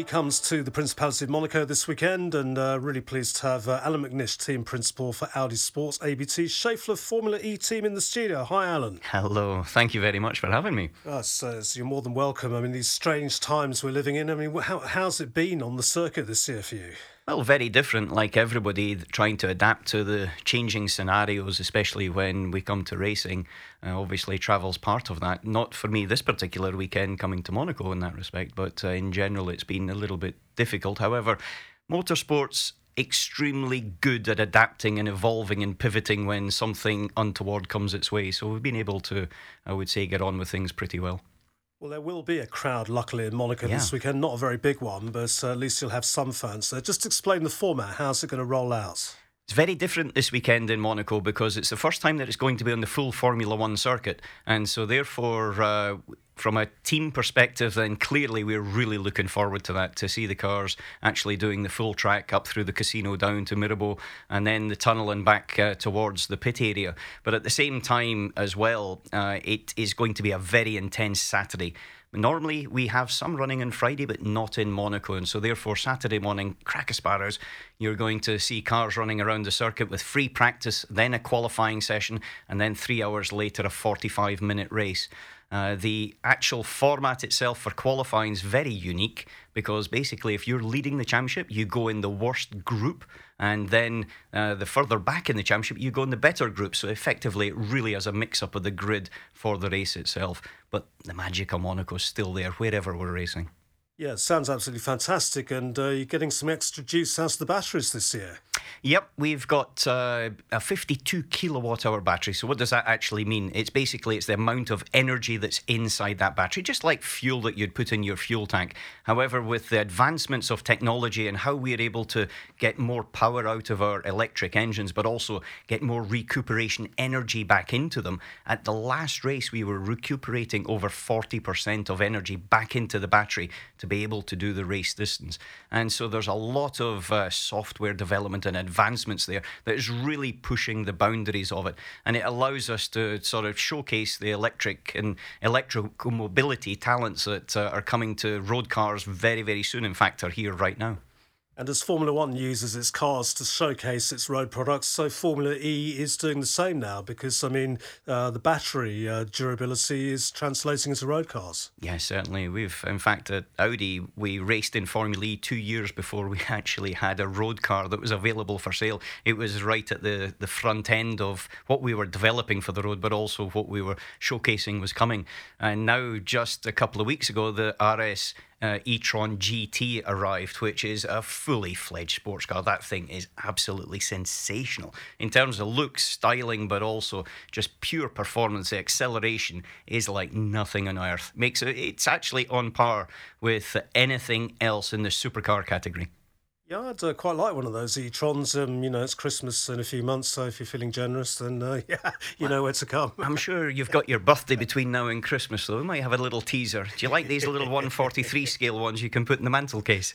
comes to the Principality of Monaco this weekend, and really pleased to have Alan McNish, team principal for Audi Sports ABT Schaeffler Formula E team in the studio. Hi, Alan. Hello. Thank you very much for having me. So you're more than welcome. I mean, these strange times we're living in. I mean, how's it been on the circuit this year for you? Well, very different, like everybody, trying to adapt to the changing scenarios, especially when we come to racing. Obviously, travel's part of that. Not for me this particular weekend coming to Monaco in that respect, but in general, it's been a little bit difficult. However, motorsport's extremely good at adapting and evolving and pivoting when something untoward comes its way. So we've been able to, I would say, get on with things pretty well. Well, there will be a crowd, luckily, in Monaco this weekend. Not a very big one, but at least you'll have some fans there. Just explain the format. How's it going to roll out? It's very different this weekend in Monaco because it's the first time that it's going to be on the full Formula One circuit. And so therefore, from a team perspective, then clearly we're really looking forward to that, to see the cars actually doing the full track up through the casino down to Mirabeau and then the tunnel and back towards the pit area. But at the same time as well, it is going to be a very intense Saturday. Normally, we have some running on Friday, but not in Monaco. And so therefore, Saturday morning, crack a sparrows, you're going to see cars running around the circuit with free practice, then a qualifying session, and then 3 hours later, a 45-minute race. The actual format itself for qualifying is very unique because basically if you're leading the championship, you go in the worst group, and then the further back in the championship, you go in the better group. So effectively, it really is a mix-up of the grid for the race itself. But the magic of Monaco is still there wherever we're racing. Yeah, it sounds absolutely fantastic, and you're getting some extra juice out of the batteries this year. Yep, we've got a 52 kilowatt-hour battery. So what does that actually mean? It's the amount of energy that's inside that battery, just like fuel that you'd put in your fuel tank. However, with the advancements of technology and how we're able to get more power out of our electric engines, but also get more recuperation energy back into them, at the last race we were recuperating over 40% of energy back into the battery to be able to do the race distance. And so there's a lot of software development and advancements there that is really pushing the boundaries of it, and it allows us to sort of showcase the electric and electromobility talents that are coming to road cars very, very soon. In fact, are here right now. And as Formula One uses its cars to showcase its road products, so Formula E is doing the same now because, I mean, the battery durability is translating into road cars. Yeah, certainly. In fact, at Audi, we raced in Formula E 2 years before we actually had a road car that was available for sale. It was right at the front end of what we were developing for the road, but also what we were showcasing was coming. And now, just a couple of weeks ago, the RS e-tron GT arrived, which is a fully fledged sports car. That thing is absolutely sensational in terms of looks, styling, but also just pure performance. The acceleration is like nothing on earth. It's actually on par with anything else in the supercar category. Yeah, I'd quite like one of those e-trons. It's Christmas in a few months, so if you're feeling generous, then you know where to come. I'm sure you've got your birthday between now and Christmas, though. We might have a little teaser. Do you like these little 143 scale ones you can put in the mantelcase?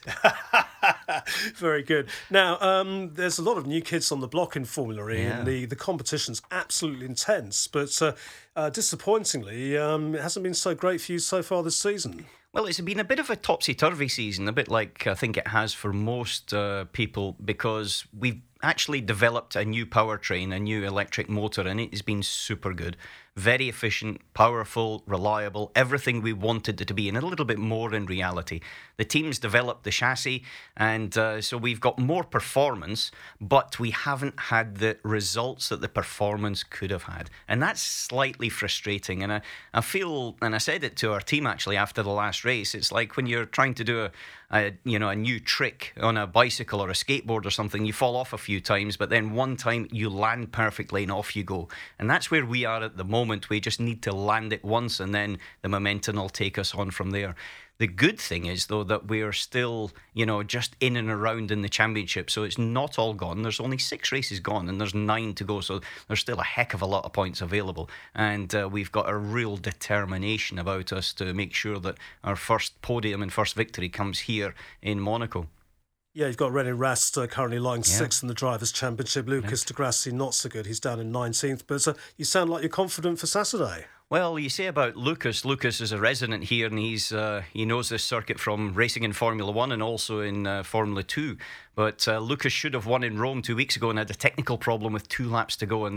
Very good. Now, there's a lot of new kids on the block in Formula E, and the competition's absolutely intense, but disappointingly, it hasn't been so great for you so far this season. Well, it's been a bit of a topsy-turvy season, a bit like I think it has for most people, because we've actually developed a new powertrain, a new electric motor, and it has been super good. Very efficient, powerful, reliable, everything we wanted it to be, and a little bit more in reality. The team's developed the chassis, and so we've got more performance, but we haven't had the results that the performance could have had. And that's slightly frustrating. And I feel, and I said it to our team actually after the last race, it's like when you're trying to do a new trick on a bicycle or a skateboard or something, you fall off a few times, but then one time you land perfectly and off you go. And that's where we are at the moment. We just need to land it once, and then the momentum will take us on from there. The good thing is, though, that we are still, just in and around in the championship. So it's not all gone. There's only 6 races gone, and there's 9 to go. So there's still a heck of a lot of points available. And we've got a real determination about us to make sure that our first podium and first victory comes here in Monaco. Yeah, you've got René Rast currently lying 6th in the Drivers' Championship. Lucas de Grassi not so good. He's down in 19th. But you sound like you're confident for Saturday. Well, you say about Lucas. Lucas is a resident here, and he knows this circuit from racing in Formula One and also in Formula Two. But Lucas should have won in Rome 2 weeks ago and had a technical problem with 2 laps to go, and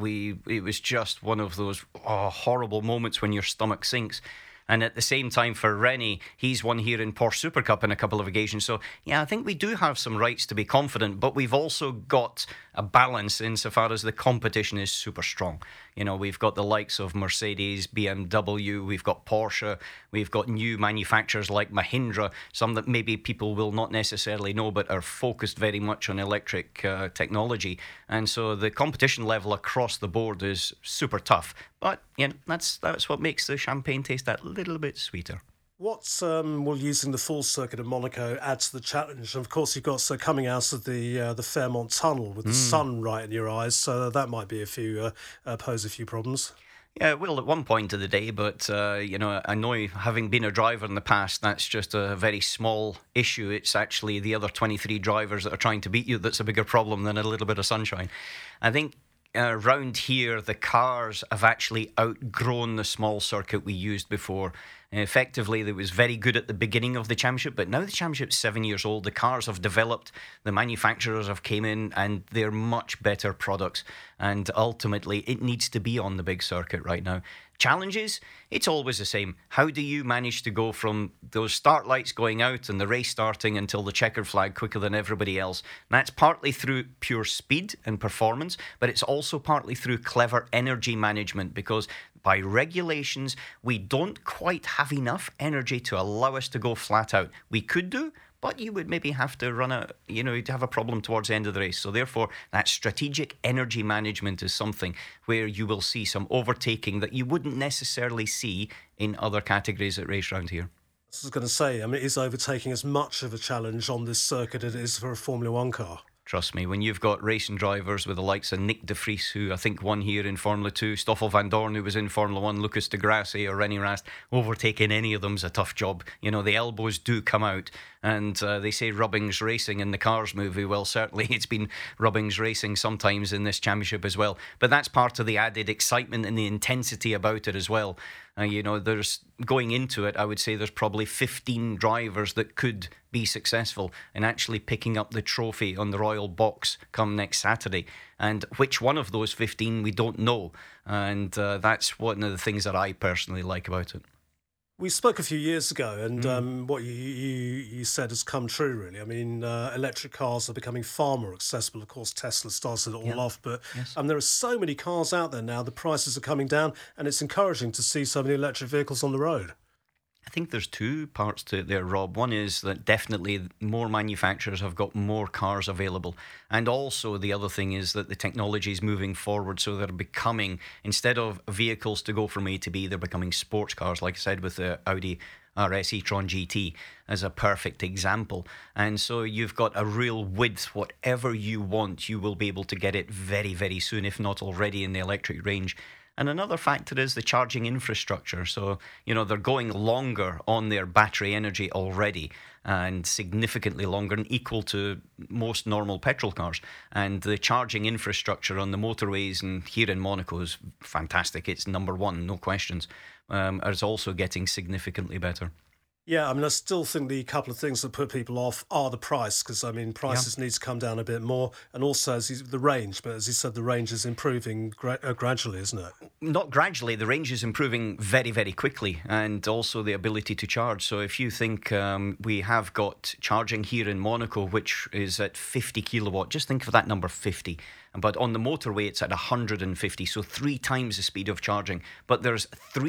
it was just one of those horrible moments when your stomach sinks. And at the same time for Rennie, he's won here in Porsche Super Cup on a couple of occasions. So, yeah, I think we do have some rights to be confident, but we've also got a balance insofar as the competition is super strong. You know, we've got the likes of Mercedes, BMW, we've got Porsche, we've got new manufacturers like Mahindra, some that maybe people will not necessarily know but are focused very much on electric technology. And so the competition level across the board is super tough. But, you know, that's what makes the champagne taste that little bit sweeter. What will using the full circuit of Monaco add to the challenge? And of course, you've got coming out of the Fairmont Tunnel with the sun right in your eyes, so that might be pose a few problems. Yeah, it will at one point of the day, but you know, I know having been a driver in the past, that's just a very small issue. It's actually the other 23 drivers that are trying to beat you that's a bigger problem than a little bit of sunshine. I think around here, the cars have actually outgrown the small circuit we used before. Effectively, it was very good at the beginning of the championship, but now the championship's 7 years old. The cars have developed, the manufacturers have came in, and they're much better products. And ultimately, it needs to be on the big circuit right now. Challenges, it's always the same. How do you manage to go from those start lights going out and the race starting until the checkered flag quicker than everybody else? And that's partly through pure speed and performance, but it's also partly through clever energy management, because by regulations, we don't quite have enough energy to allow us to go flat out. We could do, but you would maybe have to run you'd have a problem towards the end of the race. So therefore, that strategic energy management is something where you will see some overtaking that you wouldn't necessarily see in other categories that race around here. I was going to say, I mean, is overtaking as much of a challenge on this circuit as it is for a Formula One car? Trust me, when you've got racing drivers with the likes of Nick de Vries, who I think won here in Formula 2, Stoffel van Dorn, who was in Formula 1, Lucas de Grassi or Rennie Rast, overtaking any of them's a tough job. You know, the elbows do come out, and they say rubbing's racing in the Cars movie. Well, certainly it's been rubbing's racing sometimes in this championship as well. But that's part of the added excitement and the intensity about it as well. You know, there's going into it, I would say there's probably 15 drivers that could be successful in actually picking up the trophy on the Royal Box come next Saturday. And which one of those 15 we don't know. And that's one of the things that I personally like about it. We spoke a few years ago, and what you said has come true, really. I mean, electric cars are becoming far more accessible. Of course, Tesla started it all off, but there are so many cars out there now, the prices are coming down, and it's encouraging to see so many electric vehicles on the road. I think there's two parts to it there, Rob. One is that definitely more manufacturers have got more cars available. And also the other thing is that the technology is moving forward, so they're becoming, instead of vehicles to go from A to B, they're becoming sports cars, like I said, with the Audi RS e-tron GT as a perfect example. And so you've got a real width. Whatever you want, you will be able to get it very, very soon, if not already in the electric range. And another factor is the charging infrastructure. So, you know, they're going longer on their battery energy already, and significantly longer and equal to most normal petrol cars. And the charging infrastructure on the motorways and here in Monaco is fantastic. It's number one, no questions. It's also getting significantly better. Yeah, I mean, I still think the couple of things that put people off are the price, because, I mean, prices need to come down a bit more, and also the range. But as you said, the range is improving gradually, isn't it? Not gradually. The range is improving very, very quickly, and also the ability to charge. So if you think we have got charging here in Monaco, which is at 50 kilowatt, just think of that number, 50. But on the motorway, it's at 150, so 3 times the speed of charging. But there's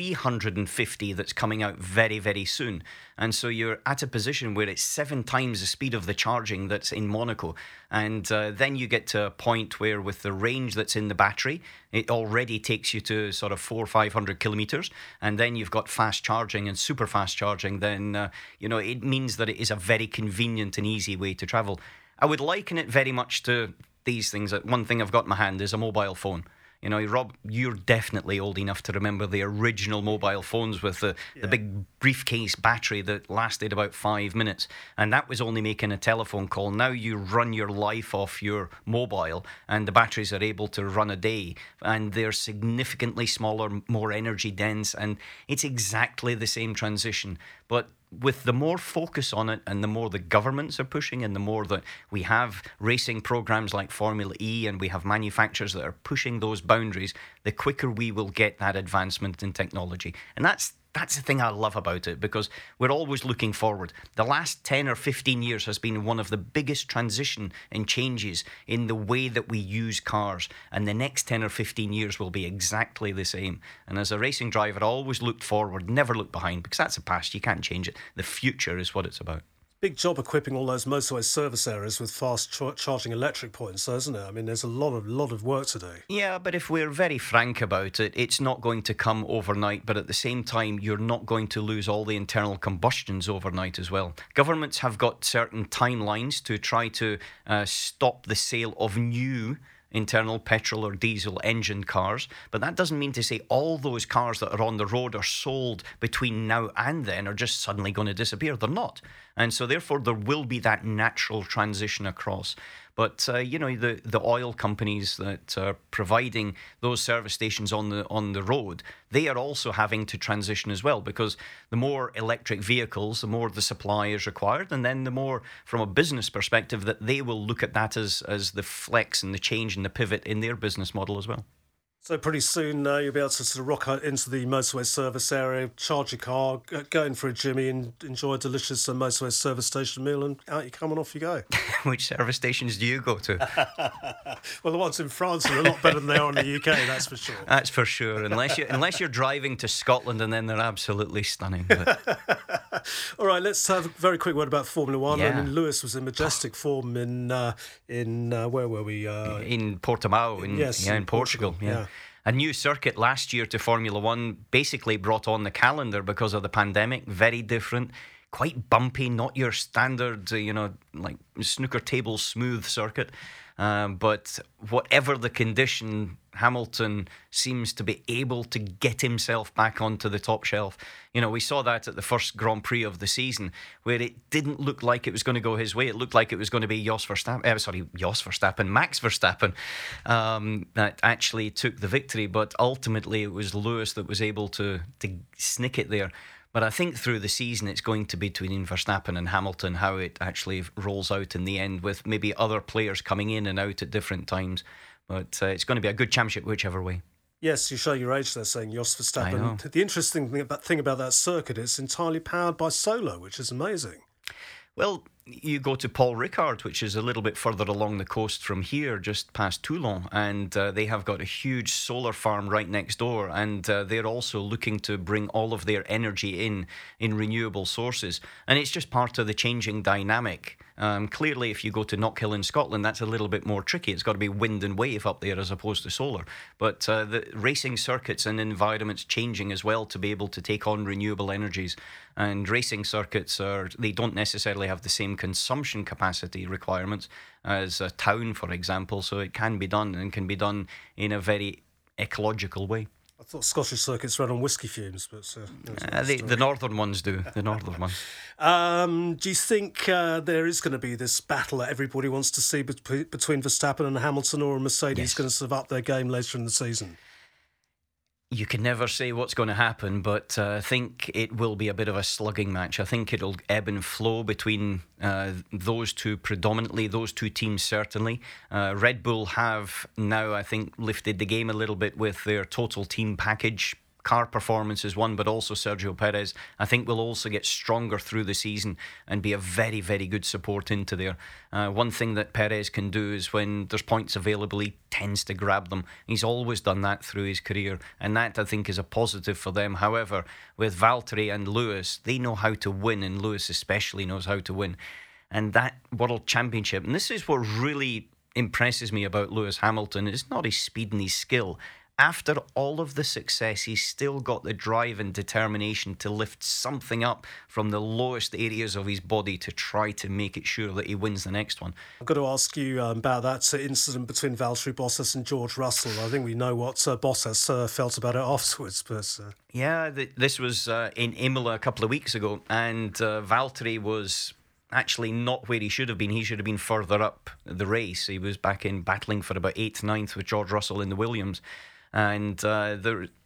350 that's coming out very, very soon. And so you're at a position where it's 7 times the speed of the charging that's in Monaco. And then you get to a point where, with the range that's in the battery, it already takes you to sort of 400 or 500 kilometers. And then you've got fast charging and super fast charging. Then, it means that it is a very convenient and easy way to travel. I would liken it very much to these things. One thing I've got in my hand is a mobile phone. Rob, you're definitely old enough to remember the original mobile phones with the big briefcase battery that lasted about 5 minutes. And that was only making a telephone call. Now you run your life off your mobile and the batteries are able to run a day. And they're significantly smaller, more energy dense. And it's exactly the same transition. But with the more focus on it and the more the governments are pushing and the more that we have racing programs like Formula E and we have manufacturers that are pushing those boundaries, the quicker we will get that advancement in technology. And that's the thing I love about it, because we're always looking forward. The last 10 or 15 years has been one of the biggest transition and changes in the way that we use cars. And the next 10 or 15 years will be exactly the same. And as a racing driver, I always looked forward, never looked behind, because that's the past. You can't change it. The future is what it's about. Big job equipping all those motorway service areas with fast charging electric points, isn't it? I mean, there's a lot of work to do. Yeah, but if we're very frank about it, it's not going to come overnight. But at the same time, you're not going to lose all the internal combustions overnight as well. Governments have got certain timelines to try to stop the sale of new internal petrol or diesel engine cars, but that doesn't mean to say all those cars that are on the road are sold between now and then are just suddenly going to disappear. They're not. And so therefore there will be that natural transition across. But the oil companies that are providing those service stations on the road, they are also having to transition as well, because the more electric vehicles, the more the supply is required, and then the more, from a business perspective, that they will look at that as the flex and the change and the pivot in their business model as well. So pretty soon you'll be able to sort of rock out into the motorway service area, charge your car, go in for a jimmy and enjoy a delicious motorway service station meal, and out you come and off you go. Which service stations do you go to? Well, the ones in France are a lot better than they are in the UK, that's for sure. That's for sure, unless you're driving to Scotland, and then they're absolutely stunning. But... All right, let's have a very quick word about Formula One. Yeah. I mean, Lewis was in majestic form in where were we? In Portimao, in Portugal. Yeah. A new circuit last year to Formula One, basically brought on the calendar because of the pandemic. Very different, quite bumpy, not your standard, like snooker table smooth circuit. But whatever the condition, Hamilton seems to be able to get himself back onto the top shelf. We saw that at the first Grand Prix of the season, where it didn't look like it was going to go his way. It looked like it was going to be Max Verstappen, that actually took the victory. But ultimately, it was Lewis that was able to snick it there. But I think through the season, it's going to be between Verstappen and Hamilton, how it actually rolls out in the end, with maybe other players coming in and out at different times. But it's going to be a good championship whichever way. Yes, you show your age there saying Jos Verstappen. I know. The interesting thing about that circuit, it's entirely powered by solar, which is amazing. Well, you go to Paul Ricard, which is a little bit further along the coast from here, just past Toulon, and they have got a huge solar farm right next door, and they're also looking to bring all of their energy in renewable sources, and it's just part of the changing dynamic. Clearly, if you go to Knockhill in Scotland, that's a little bit more tricky. It's got to be wind and wave up there as opposed to solar. But the racing circuits and environments changing as well to be able to take on renewable energies. And racing circuits they don't necessarily have the same consumption capacity requirements as a town, for example. So it can be done, and can be done in a very ecological way. I thought Scottish circuits ran on whiskey fumes, but the northern ones do. The northern ones. Do you think there is going to be this battle that everybody wants to see between Verstappen and Hamilton, or are Mercedes going to sort of up their game later in the season? You can never say what's going to happen, but I think it will be a bit of a slugging match. I think it'll ebb and flow between those two predominantly, those two teams certainly. Red Bull have now, I think, lifted the game a little bit with their total team package. Car performance is one, but also Sergio Perez, I think, will also get stronger through the season and be a very, very good support into there. One thing that Perez can do is when there's points available, he tends to grab them. He's always done that through his career, and that, I think, is a positive for them. However, with Valtteri and Lewis, they know how to win, and Lewis especially knows how to win. And that World Championship, and this is what really impresses me about Lewis Hamilton, is not his speed and his skill. after all of the success, he's still got the drive and determination to lift something up from the lowest areas of his body to try to make it sure that he wins the next one. I've got to ask you about that incident between Valtteri Bottas and George Russell. I think we know what Bottas felt about it afterwards. But yeah, this was in Imola a couple of weeks ago, and Valtteri was actually not where he should have been. He should have been further up the race. He was back in battling for about 8th, 9th with George Russell in the Williams. And for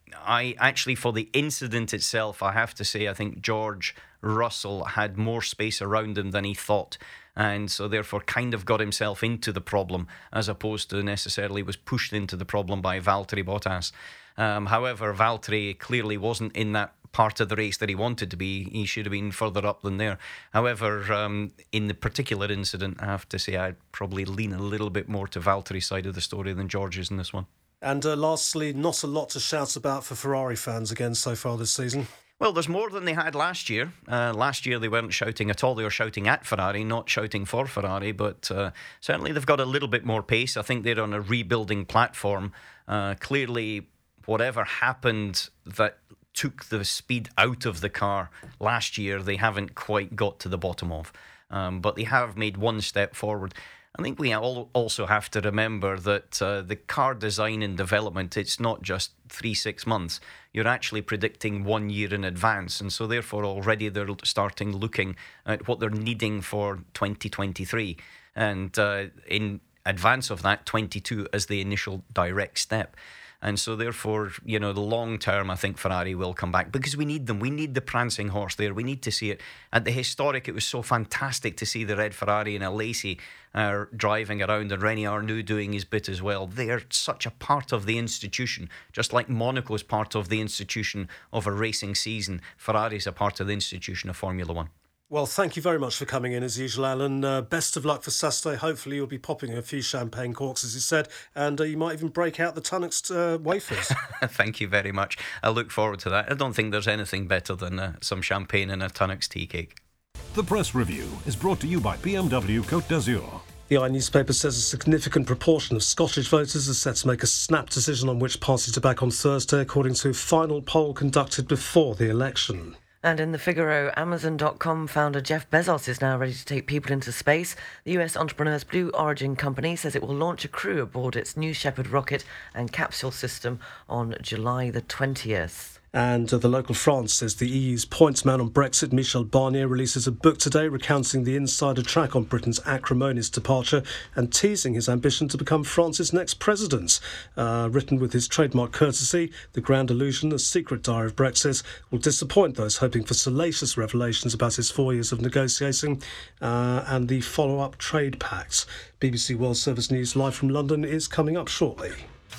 the incident itself, I have to say, I think George Russell had more space around him than he thought. And so therefore kind of got himself into the problem as opposed to necessarily was pushed into the problem by Valtteri Bottas. However, Valtteri clearly wasn't in that part of the race that he wanted to be. He should have been further up than there. However, in the particular incident, I have to say I'd probably lean a little bit more to Valtteri's side of the story than George's in this one. And lastly, not a lot to shout about for Ferrari fans again so far this season. Well, there's more than they had last year. Last year they weren't shouting at all. They were shouting at Ferrari, not shouting for Ferrari. But certainly they've got a little bit more pace. I think they're on a rebuilding platform. Clearly, whatever happened that took the speed out of the car last year, they haven't quite got to the bottom of. But they have made one step forward. I think we also have to remember that the car design and development, it's not just 3-6 months. You're actually predicting 1 year in advance. And so therefore already they're starting looking at what they're needing for 2023. And in advance of that, 22 as the initial direct step. And so therefore, the long term, I think Ferrari will come back because we need them. We need the prancing horse there. We need to see it. At the historic, it was so fantastic to see the red Ferrari and Alesi driving around and Rene Arnoux doing his bit as well. They're such a part of the institution, just like Monaco's part of the institution of a racing season. Ferrari's a part of the institution of Formula One. Well, thank you very much for coming in as usual, Alan. Best of luck for Saturday. Hopefully you'll be popping a few champagne corks, as you said, and you might even break out the Tunnocks wafers. Thank you very much. I look forward to that. I don't think there's anything better than some champagne and a Tunnocks tea cake. The Press Review is brought to you by BMW Côte d'Azur. The i-newspaper says a significant proportion of Scottish voters are set to make a snap decision on which party to back on Thursday, according to a final poll conducted before the election. And in the Figaro, Amazon.com founder Jeff Bezos is now ready to take people into space. The US entrepreneur's Blue Origin company says it will launch a crew aboard its New Shepard rocket and capsule system on July the 20th. And the local France says the EU's points man on Brexit, Michel Barnier, releases a book today recounting the insider track on Britain's acrimonious departure and teasing his ambition to become France's next president. Written with his trademark courtesy, The Grand Illusion, A Secret Diary of Brexit, will disappoint those hoping for salacious revelations about his 4 years of negotiating and the follow-up trade pact. BBC World Service News live from London is coming up shortly.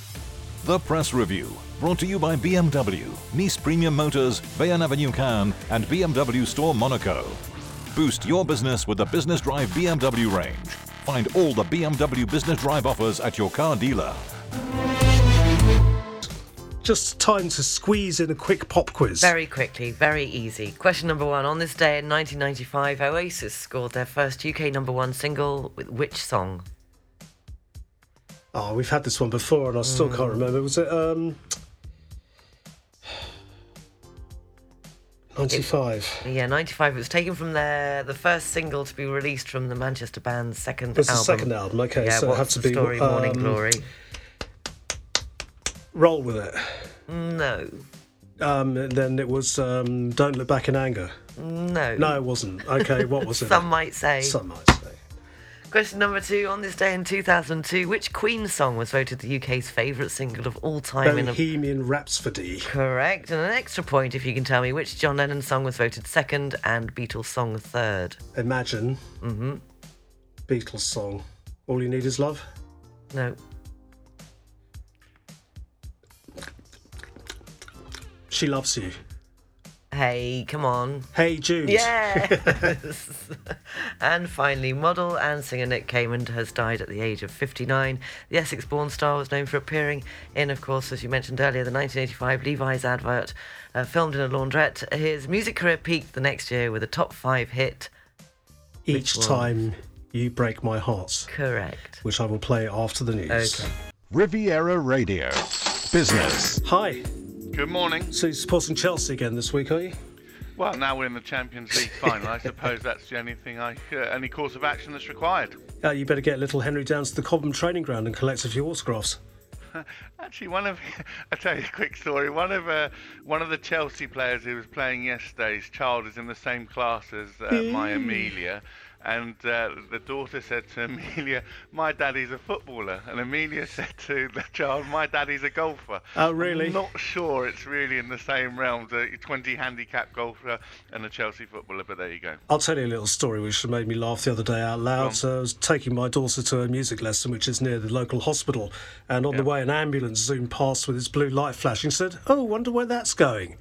The Press Review, brought to you by BMW, Nice Premium Motors, Bayonne Avenue Cannes, and BMW Store Monaco. Boost your business with the Business Drive BMW range. Find all the BMW Business Drive offers at your car dealer. Just time to squeeze in a quick pop quiz. Very quickly, very easy. Question number 1. On this day in 1995, Oasis scored their first UK number 1 single with which song? Oh, we've had this one before and I still can't remember. Was it 95? Yeah, 95. It was taken from the first single to be released from the Manchester band's second album. It's the second album, okay. Yeah, so it had to be Story, Morning Glory. Roll with it. No. Then it was Don't Look Back in Anger. No. No, it wasn't. Okay, what was it? Some might say. Some might say. Question number 2. On this day in 2002, which Queen song was voted the UK's favourite single of all time? Bohemian Rhapsody. Correct. And an extra point if you can tell me which John Lennon song was voted second and Beatles song third. Imagine. Mm-hmm. Beatles song. All You Need Is Love? No. She Loves You. Hey, come on. Hey Jude. Yes. And finally, model and singer Nick Cayman has died at the age of 59. The Essex-born star was known for appearing in, of course, as you mentioned earlier, the 1985 Levi's advert, filmed in a laundrette. His music career peaked the next year with a top 5 hit. Each Time You Break My Heart. Correct. Which I will play after the news. Okay. Riviera Radio. Business. Hi. Good morning. So you're supporting Chelsea again this week, are you? Well, now we're in the Champions League final. I suppose that's the only thing, any course of action that's required. You better get little Henry down to the Cobham training ground and collect a few autographs. Actually, I'll tell you a quick story. One of the Chelsea players who was playing yesterday's child is in the same class as my Amelia. And the daughter said to Amelia, "My daddy's a footballer." And Amelia said to the child, "My daddy's a golfer." Oh, really? I'm not sure it's really in the same realms, a 20 handicap golfer and a Chelsea footballer, but there you go. I'll tell you a little story which made me laugh the other day out loud. So I was taking my daughter to a music lesson, which is near the local hospital. And on the way, an ambulance zoomed past with its blue light flashing, said, "Oh, wonder where that's going."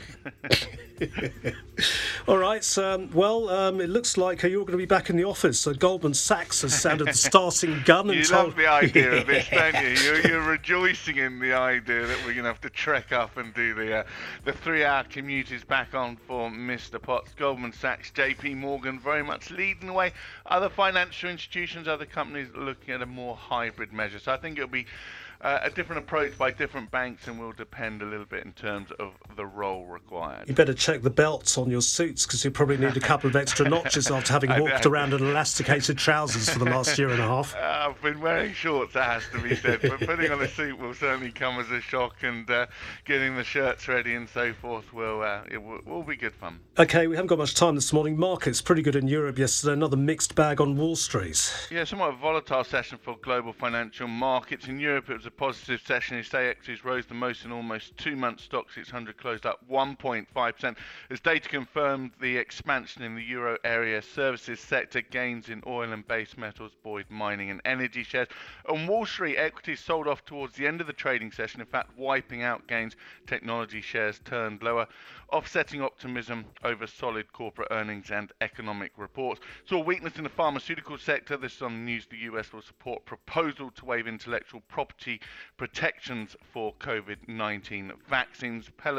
All right, it looks like you're going to be back in the office. So Goldman Sachs has sounded the starting gun. You love the idea of this, don't you? You're rejoicing in the idea that we're going to have to trek up and do the 3-hour commute is back on for Mr. Potts. Goldman Sachs, JP Morgan very much leading the way. Other financial institutions, other companies looking at a more hybrid measure. So I think it'll be a different approach by different banks and will depend a little bit in terms of the role required. You better check the belts on your suits because you probably need a couple of extra notches after having walked around in elasticated trousers for the last year and a half. I've been wearing shorts, that has to be said, but putting on a suit will certainly come as a shock, and getting the shirts ready and so forth will be good fun. OK, we haven't got much time this morning. Markets pretty good in Europe yesterday. Another mixed bag on Wall Street. Yeah, somewhat volatile session for global financial markets. In Europe, it was a positive session. Its equities rose the most in almost 2 months. Stoxx 600 closed up 1.5% as data confirmed the expansion in the euro area services sector. Gains in oil and base metals buoyed mining and energy shares. On Wall Street, equities sold off towards the end of the trading session, in fact wiping out gains. Technology shares turned lower, offsetting optimism over solid corporate earnings and economic reports. Saw weakness in the pharmaceutical sector. This is on the news the US will support proposal to waive intellectual property protections for COVID-19 vaccines.